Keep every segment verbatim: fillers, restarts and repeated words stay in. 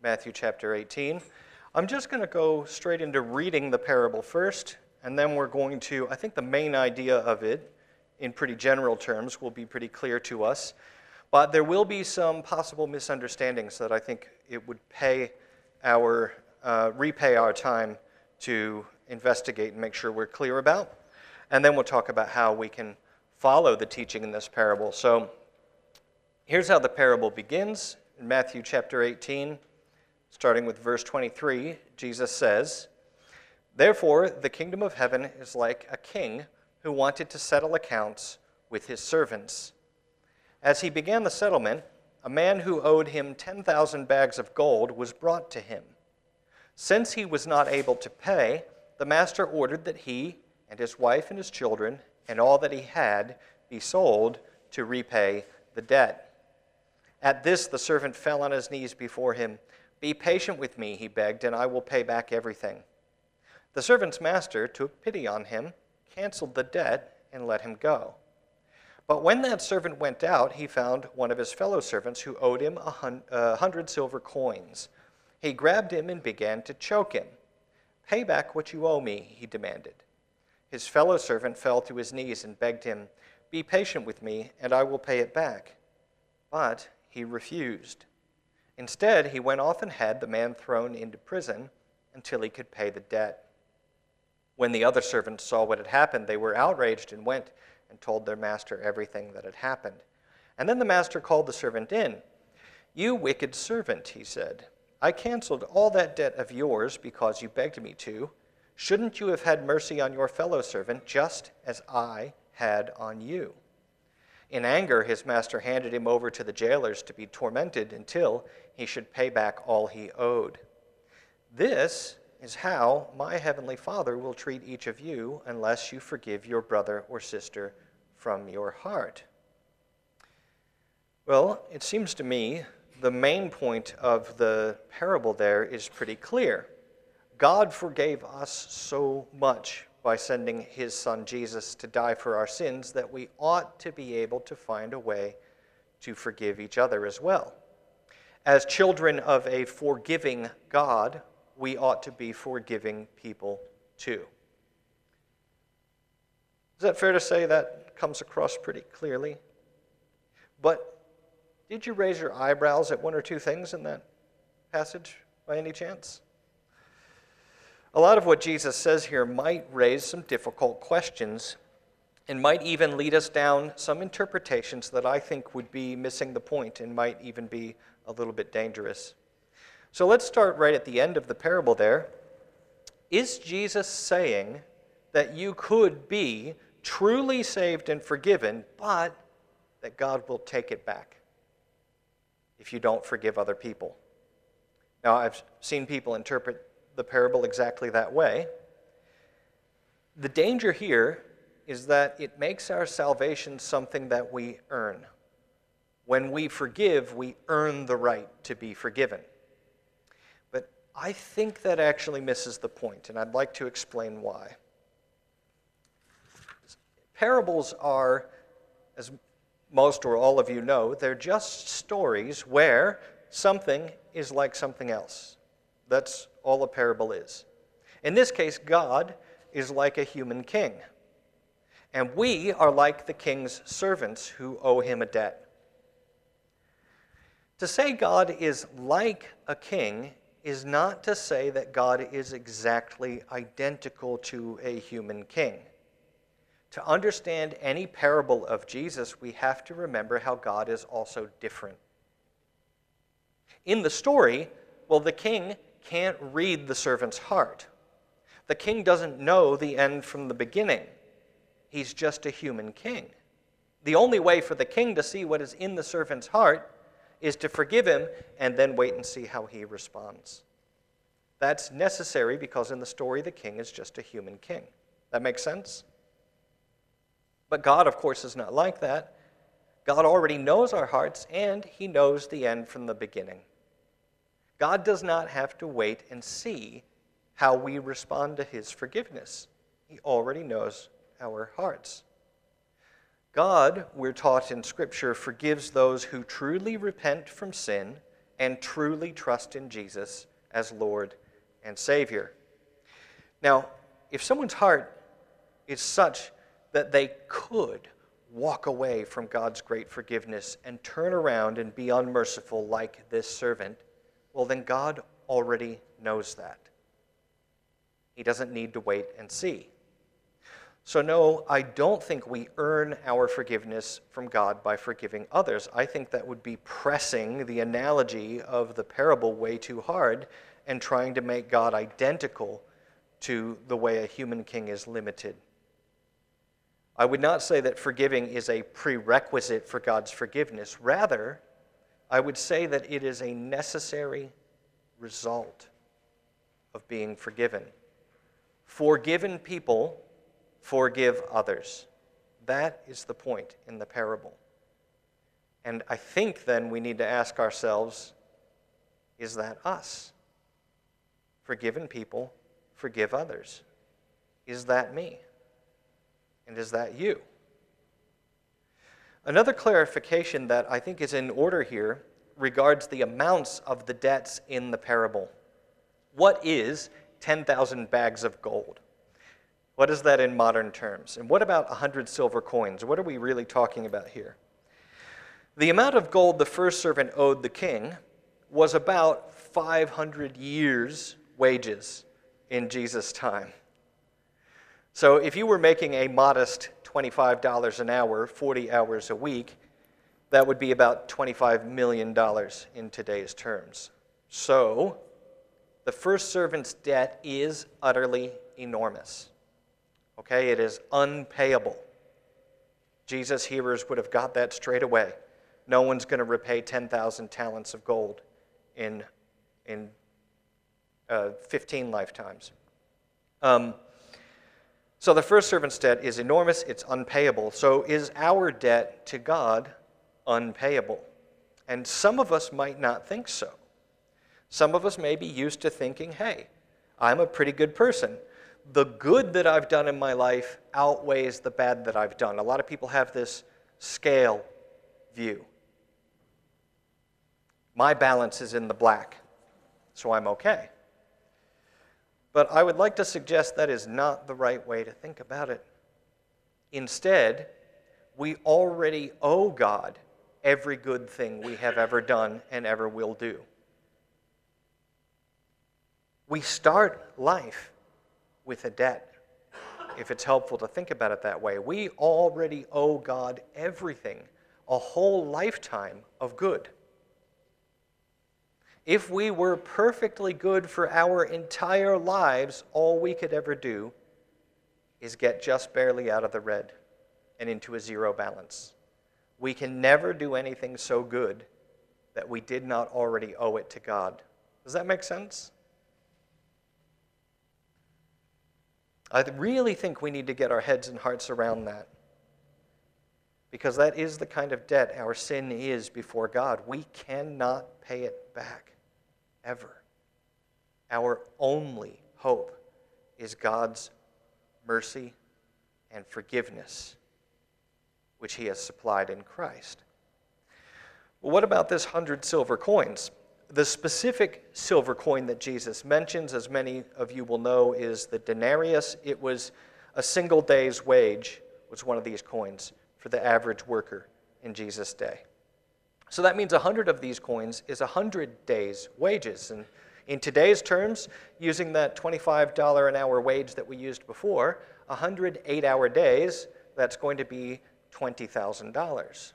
Matthew chapter eighteen. I'm just going to go straight into reading the parable first, and then we're going to, I think the main idea of it, in pretty general terms, will be pretty clear to us. But there will be some possible misunderstandings that I think it would pay our, uh, repay our time to investigate and make sure we're clear about. And then we'll talk about how we can follow the teaching in this parable. So here's how the parable begins. In Matthew chapter eighteen, starting with verse twenty-three, Jesus says, "Therefore the kingdom of heaven is like a king who wanted to settle accounts with his servants. As he began the settlement, a man who owed him ten thousand bags of gold was brought to him. Since he was not able to pay, the master ordered that he and his wife and his children and all that he had be sold to repay the debt. At this the servant fell on his knees before him. 'Be patient with me,' he begged, 'and I will pay back everything.' The servant's master took pity on him, canceled the debt, and let him go. But when that servant went out, he found one of his fellow servants who owed him a hun- uh, hundred silver coins. He grabbed him and began to choke him. 'Pay back what you owe me,' he demanded. His fellow servant fell to his knees and begged him, 'Be patient with me, and I will pay it back.' But he refused. Instead, he went off and had the man thrown into prison until he could pay the debt. When the other servants saw what had happened, they were outraged and went and told their master everything that had happened. And then the master called the servant in. 'You wicked servant,' he said, 'I canceled all that debt of yours because you begged me to. Shouldn't you have had mercy on your fellow servant just as I had on you?' In anger, his master handed him over to the jailers to be tormented until he should pay back all he owed. This is how my heavenly Father will treat each of you unless you forgive your brother or sister from your heart." Well, it seems to me the main point of the parable there is pretty clear. God forgave us so much by sending his son Jesus to die for our sins that we ought to be able to find a way to forgive each other as well. As children of a forgiving God, we ought to be forgiving people too. Is that fair to say that comes across pretty clearly? But did you raise your eyebrows at one or two things in that passage by any chance? A lot of what Jesus says here might raise some difficult questions and might even lead us down some interpretations that I think would be missing the point and might even be a little bit dangerous. So let's start right at the end of the parable there. Is Jesus saying that you could be truly saved and forgiven, but that God will take it back if you don't forgive other people? Now, I've seen people interpret the parable exactly that way. The danger here is that it makes our salvation something that we earn. When we forgive, we earn the right to be forgiven. But I think that actually misses the point, and I'd like to explain why. Parables are, as most or all of you know, they're just stories where something is like something else. That's all a parable is. In this case, God is like a human king, and we are like the king's servants who owe him a debt. To say God is like a king is not to say that God is exactly identical to a human king. To understand any parable of Jesus, we have to remember how God is also different. In the story, well, the king can't read the servant's heart. The king doesn't know the end from the beginning. He's just a human king. The only way for the king to see what is in the servant's heart is to forgive him and then wait and see how he responds. That's necessary because in the story, the king is just a human king. That makes sense? But God, of course, is not like that. God already knows our hearts, and he knows the end from the beginning. God does not have to wait and see how we respond to his forgiveness. He already knows our hearts. God, we're taught in Scripture, forgives those who truly repent from sin and truly trust in Jesus as Lord and Savior. Now, if someone's heart is such that they could walk away from God's great forgiveness and turn around and be unmerciful like this servant, well, then God already knows that. He doesn't need to wait and see. So no, I don't think we earn our forgiveness from God by forgiving others. I think that would be pressing the analogy of the parable way too hard and trying to make God identical to the way a human king is limited. I would not say that forgiving is a prerequisite for God's forgiveness. Rather, I would say that it is a necessary result of being forgiven. Forgiven people forgive others. That is the point in the parable. And I think then we need to ask ourselves, is that us? Forgiven people forgive others. Is that me? And is that you? Another clarification that I think is in order here regards the amounts of the debts in the parable. What is ten thousand bags of gold? What is that in modern terms? And what about one hundred silver coins? What are we really talking about here? The amount of gold the first servant owed the king was about five hundred years' wages in Jesus' time. So if you were making a modest twenty-five dollars an hour, forty hours a week, that would be about twenty-five million dollars in today's terms. So the first servant's debt is utterly enormous. Okay, it is unpayable. Jesus' hearers would have got that straight away. No one's going to repay ten thousand talents of gold in, in uh, fifteen lifetimes. Um, so the first servant's debt is enormous, it's unpayable. So is our debt to God unpayable? And some of us might not think so. Some of us may be used to thinking, hey, I'm a pretty good person. The good that I've done in my life outweighs the bad that I've done. A lot of people have this scale view. My balance is in the black, so I'm okay. But I would like to suggest that is not the right way to think about it. Instead, we already owe God every good thing we have ever done and ever will do. We start life with a debt, if it's helpful to think about it that way. We already owe God everything, a whole lifetime of good. If we were perfectly good for our entire lives, all we could ever do is get just barely out of the red and into a zero balance. We can never do anything so good that we did not already owe it to God. Does that make sense? I really think we need to get our heads and hearts around that, because that is the kind of debt our sin is before God. We cannot pay it back, ever. Our only hope is God's mercy and forgiveness, which he has supplied in Christ. Well, what about this hundred silver coins? The specific silver coin that Jesus mentions, as many of you will know, is the denarius. It was a single day's wage, was one of these coins, for the average worker in Jesus' day. So that means a hundred of these coins is a hundred days' wages. And in today's terms, using that twenty-five dollars an hour wage that we used before, a hundred eight-hour days, that's going to be twenty thousand dollars.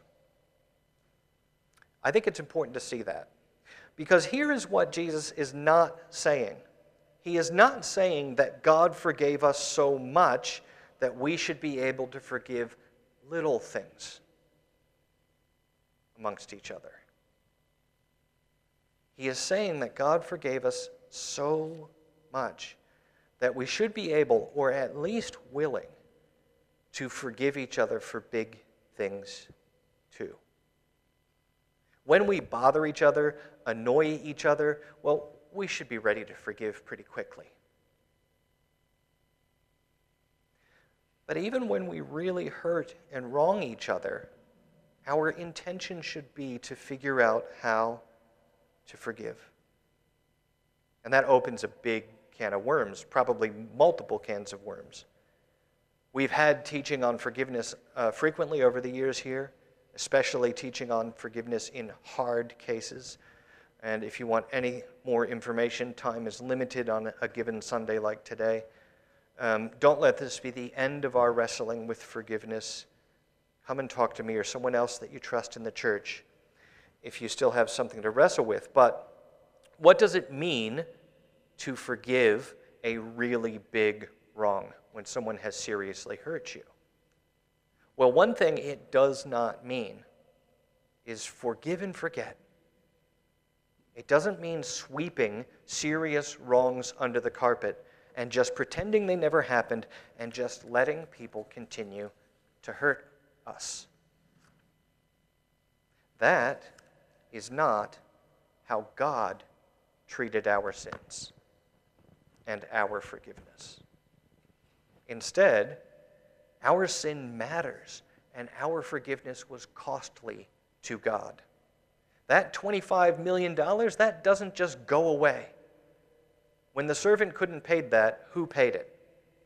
I think it's important to see that. Because here is what Jesus is not saying. He is not saying that God forgave us so much that we should be able to forgive little things amongst each other. He is saying that God forgave us so much that we should be able, or at least willing, to forgive each other for big things too. When we bother each other, annoy each other, well, we should be ready to forgive pretty quickly. But even when we really hurt and wrong each other, our intention should be to figure out how to forgive. And that opens a big can of worms, probably multiple cans of worms. We've had teaching on forgiveness uh, frequently over the years here, especially teaching on forgiveness in hard cases. And if you want any more information, time is limited on a given Sunday like today. Um, don't let this be the end of our wrestling with forgiveness. Come and talk to me or someone else that you trust in the church if you still have something to wrestle with. But what does it mean to forgive a really big wrong when someone has seriously hurt you? Well, one thing it does not mean is forgive and forget. It doesn't mean sweeping serious wrongs under the carpet and just pretending they never happened and just letting people continue to hurt us. That is not how God treated our sins and our forgiveness. Instead, our sin matters, and our forgiveness was costly to God. That twenty-five million dollars, that doesn't just go away. When the servant couldn't pay that, who paid it?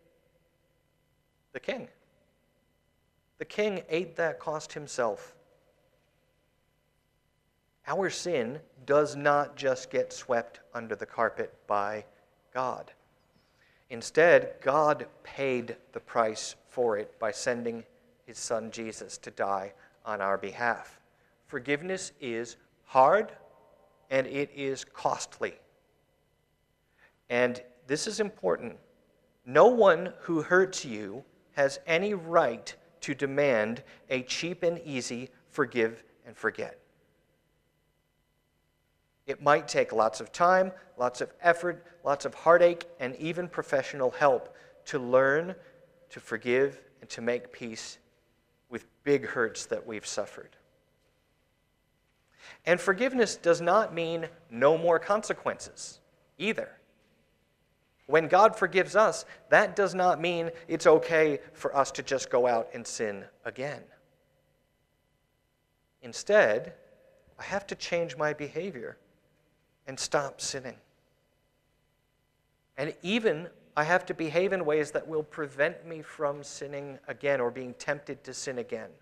The king. The king ate that cost himself. Our sin does not just get swept under the carpet by God. Instead, God paid the price for it by sending his son Jesus to die on our behalf. Forgiveness is hard and it is costly. And this is important. No one who hurts you has any right to demand a cheap and easy forgive and forget. It might take lots of time, lots of effort, lots of heartache, and even professional help to learn to forgive and to make peace with big hurts that we've suffered. And forgiveness does not mean no more consequences either. When God forgives us, that does not mean it's okay for us to just go out and sin again. Instead, I have to change my behavior and stop sinning. And even I have to behave in ways that will prevent me from sinning again or being tempted to sin again.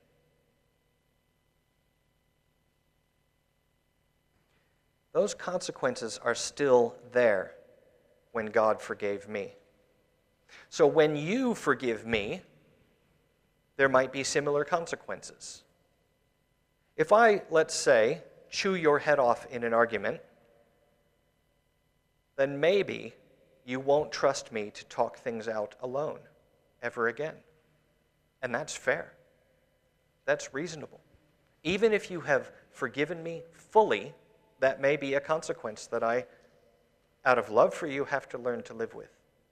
Those consequences are still there when God forgave me. So when you forgive me, there might be similar consequences. If I, let's say, chew your head off in an argument, then maybe you won't trust me to talk things out alone ever again. And that's fair. That's reasonable. Even if you have forgiven me fully, that may be a consequence that I, out of love for you, have to learn to live with.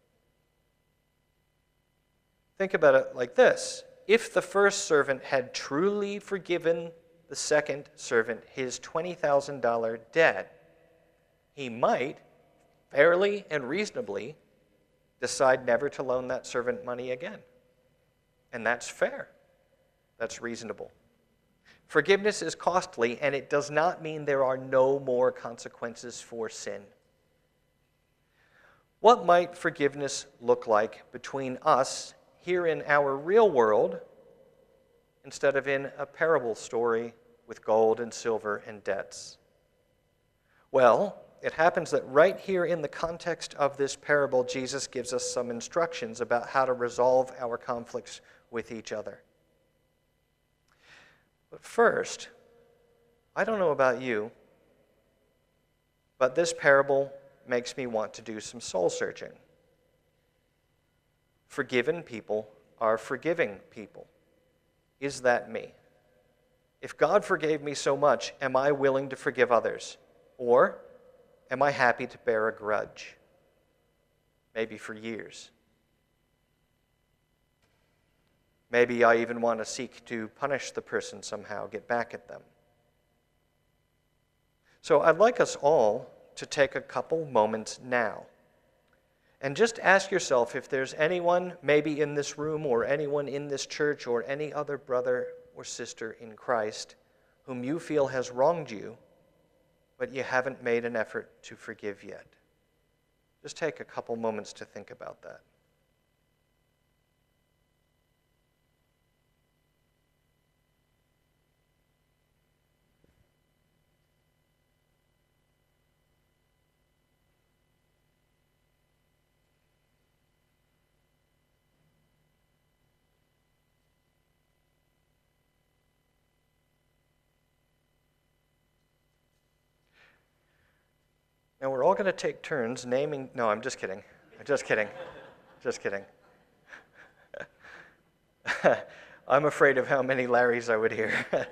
Think about it like this. If the first servant had truly forgiven the second servant his twenty thousand dollars debt, he might, fairly and reasonably, decide never to loan that servant money again. And that's fair. That's reasonable. Forgiveness is costly, and it does not mean there are no more consequences for sin. What might forgiveness look like between us here in our real world instead of in a parable story with gold and silver and debts? Well, it happens that right here in the context of this parable, Jesus gives us some instructions about how to resolve our conflicts with each other. But first, I don't know about you, but this parable makes me want to do some soul searching. Forgiven people are forgiving people. Is that me? If God forgave me so much, am I willing to forgive others? Or am I happy to bear a grudge? Maybe for years. Maybe I even want to seek to punish the person somehow, get back at them. So I'd like us all to take a couple moments now and just ask yourself if there's anyone, maybe in this room or anyone in this church or any other brother or sister in Christ whom you feel has wronged you, but you haven't made an effort to forgive yet. Just take a couple moments to think about that. Now we're all going to take turns naming, no, I'm just kidding. I'm just kidding. Just kidding. I'm afraid of how many Larrys I would hear.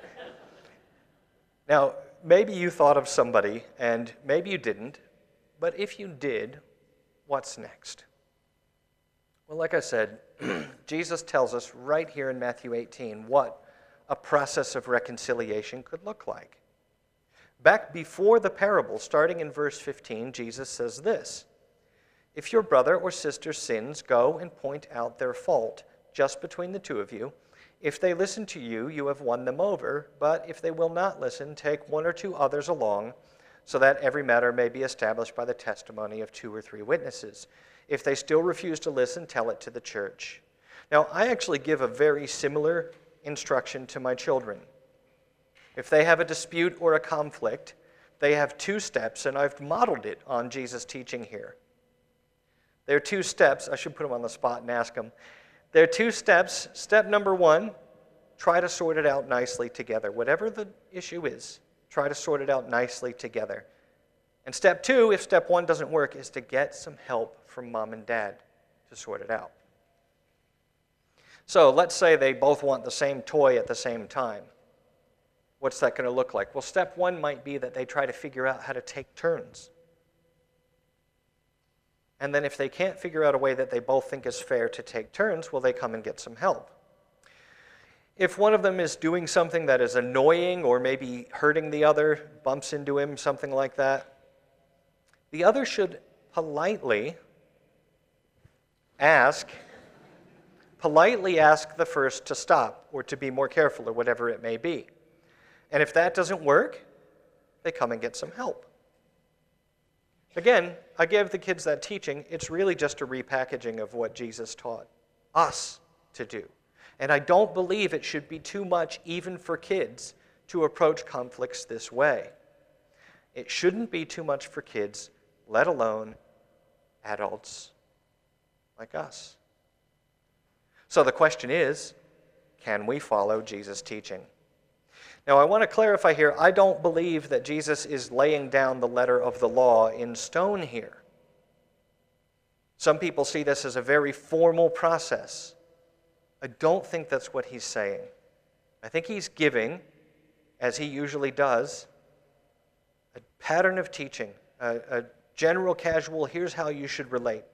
Now, maybe you thought of somebody, and maybe you didn't, but if you did, what's next? Well, like I said, Jesus tells us right here in Matthew eighteen what a process of reconciliation could look like. Back before the parable, starting in verse fifteen, Jesus says this: "If your brother or sister sins, go and point out their fault just between the two of you. If they listen to you, you have won them over. But if they will not listen, take one or two others along, so that every matter may be established by the testimony of two or three witnesses. If they still refuse to listen, tell it to the church." Now, I actually give a very similar instruction to my children. If they have a dispute or a conflict, they have two steps, and I've modeled it on Jesus' teaching here. There are two steps. I should put them on the spot and ask them. There are two steps. Step number one, try to sort it out nicely together. Whatever the issue is, try to sort it out nicely together. And step two, if step one doesn't work, is to get some help from mom and dad to sort it out. So let's say they both want the same toy at the same time. What's that going to look like? Well, step one might be that they try to figure out how to take turns. And then if they can't figure out a way that they both think is fair to take turns, well, they come and get some help. If one of them is doing something that is annoying or maybe hurting the other, bumps into him, something like that, the other should politely ask, politely ask the first to stop or to be more careful or whatever it may be. And if that doesn't work, they come and get some help. Again, I give the kids that teaching. It's really just a repackaging of what Jesus taught us to do. And I don't believe it should be too much, even for kids, to approach conflicts this way. It shouldn't be too much for kids, let alone adults like us. So the question is, can we follow Jesus' teaching? Now, I want to clarify here, I don't believe that Jesus is laying down the letter of the law in stone here. Some people see this as a very formal process. I don't think that's what he's saying. I think he's giving, as he usually does, a pattern of teaching, a, a general casual, here's how you should relate.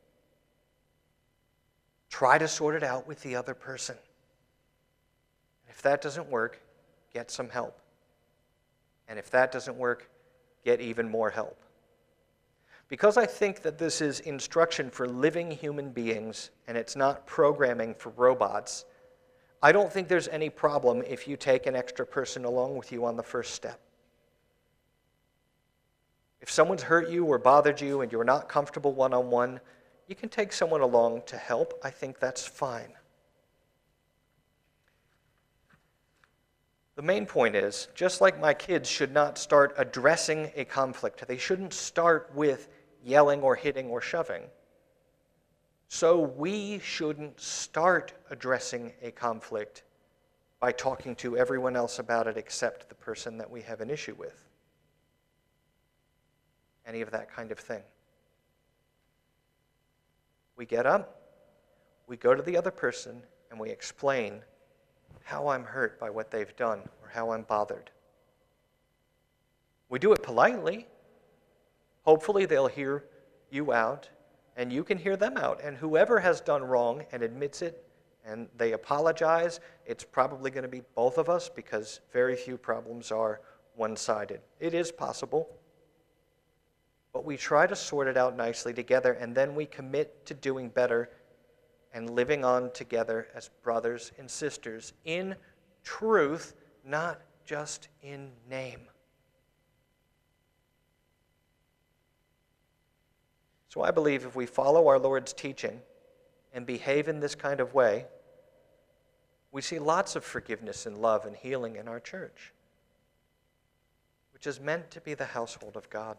Try to sort it out with the other person. If that doesn't work, get some help. And if that doesn't work, get even more help. Because I think that this is instruction for living human beings and it's not programming for robots, I don't think there's any problem if you take an extra person along with you on the first step. If someone's hurt you or bothered you and you're not comfortable one-on-one, you can take someone along to help. I think that's fine. The main point is, just like my kids should not start addressing a conflict, they shouldn't start with yelling or hitting or shoving, so we shouldn't start addressing a conflict by talking to everyone else about it except the person that we have an issue with. Any of that kind of thing. We get up, we go to the other person, and we explain how I'm hurt by what they've done or how I'm bothered. We do it politely. Hopefully they'll hear you out and you can hear them out. And whoever has done wrong and admits it and they apologize, it's probably going to be both of us because very few problems are one-sided. It is possible. But we try to sort it out nicely together and then we commit to doing better and living on together as brothers and sisters in truth, not just in name. So I believe if we follow our Lord's teaching and behave in this kind of way, we see lots of forgiveness and love and healing in our church, which is meant to be the household of God.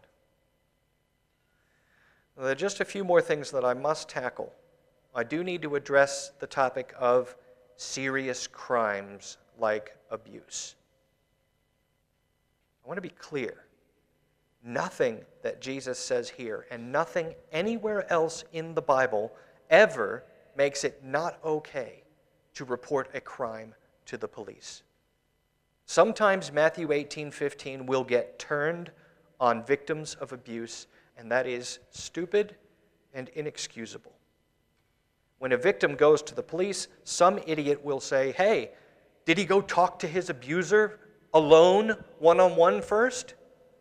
Now, there are just a few more things that I must tackle. I do need to address the topic of serious crimes like abuse. I want to be clear. Nothing that Jesus says here and nothing anywhere else in the Bible ever makes it not okay to report a crime to the police. Sometimes Matthew eighteen fifteen will get turned on victims of abuse, and that is stupid and inexcusable. When a victim goes to the police, some idiot will say, hey, did he go talk to his abuser alone, one-on-one first?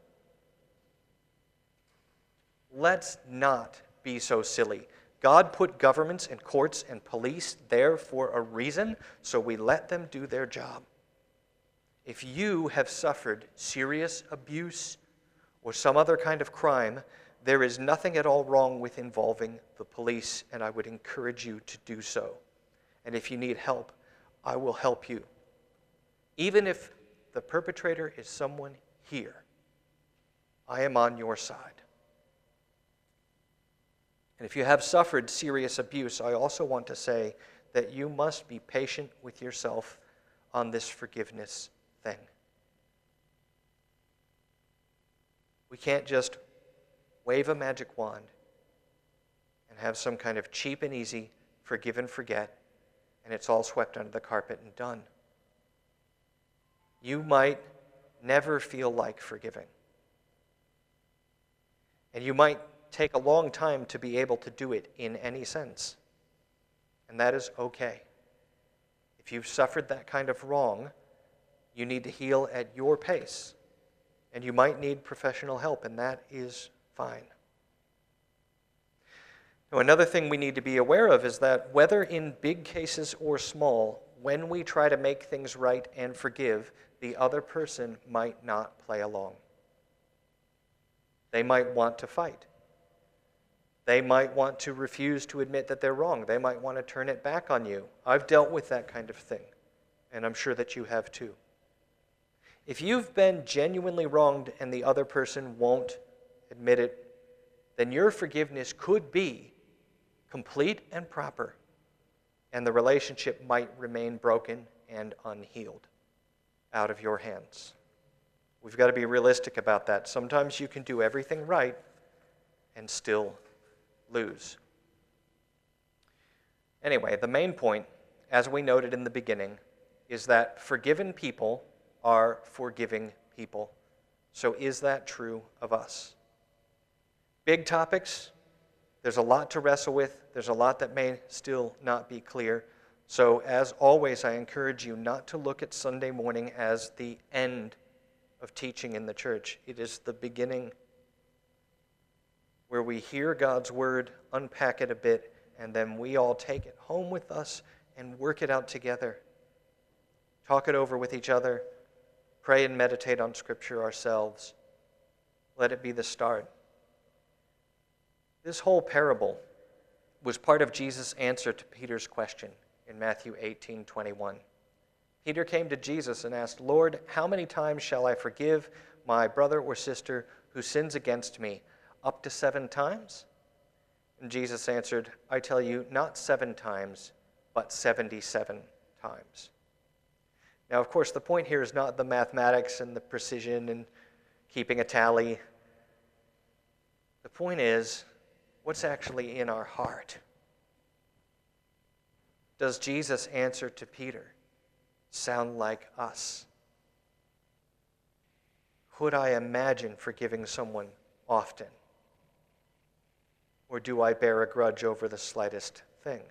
Let's not be so silly. God put governments and courts and police there for a reason, so we let them do their job. If you have suffered serious abuse or some other kind of crime, there is nothing at all wrong with involving the police, and I would encourage you to do so. And if you need help, I will help you. Even if the perpetrator is someone here, I am on your side. And if you have suffered serious abuse, I also want to say that you must be patient with yourself on this forgiveness thing. We can't just wave a magic wand and have some kind of cheap and easy forgive and forget, and it's all swept under the carpet and done. You might never feel like forgiving. And you might take a long time to be able to do it in any sense. And that is okay. If you've suffered that kind of wrong, you need to heal at your pace. And you might need professional help, and that is fine. Now, another thing we need to be aware of is that whether in big cases or small, when we try to make things right and forgive, the other person might not play along. They might want to fight. They might want to refuse to admit that they're wrong. They might want to turn it back on you. I've dealt with that kind of thing, and I'm sure that you have too. If you've been genuinely wronged and the other person won't admit it, then your forgiveness could be complete and proper, and the relationship might remain broken and unhealed out of your hands. We've got to be realistic about that. Sometimes you can do everything right and still lose. Anyway, the main point, as we noted in the beginning, is that forgiven people are forgiving people. So is that true of us? Big topics, there's a lot to wrestle with. There's a lot that may still not be clear. So as always, I encourage you not to look at Sunday morning as the end of teaching in the church. It is the beginning where we hear God's word, unpack it a bit, and then we all take it home with us and work it out together. Talk it over with each other. Pray and meditate on Scripture ourselves. Let it be the start. This whole parable was part of Jesus' answer to Peter's question in Matthew eighteen twenty-one. Peter came to Jesus and asked, Lord, how many times shall I forgive my brother or sister who sins against me? Up to seven times? And Jesus answered, I tell you, not seven times, but seventy-seven times. Now, of course, the point here is not the mathematics and the precision and keeping a tally. The point is, what's actually in our heart? Does Jesus' answer to Peter sound like us? Could I imagine forgiving someone often? Or do I bear a grudge over the slightest thing?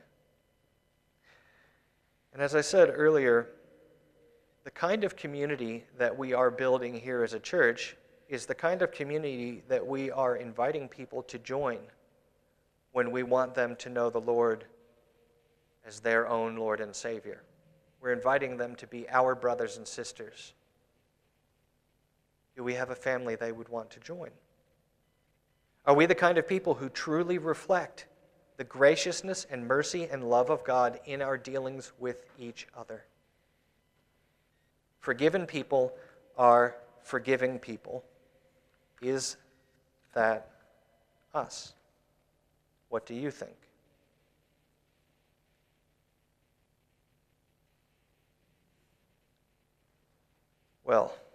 And as I said earlier, the kind of community that we are building here as a church is the kind of community that we are inviting people to join when we want them to know the Lord as their own Lord and Savior. We're inviting them to be our brothers and sisters. Do we have a family they would want to join? Are we the kind of people who truly reflect the graciousness and mercy and love of God in our dealings with each other? Forgiven people are forgiving people. Is that us? What do you think? Well,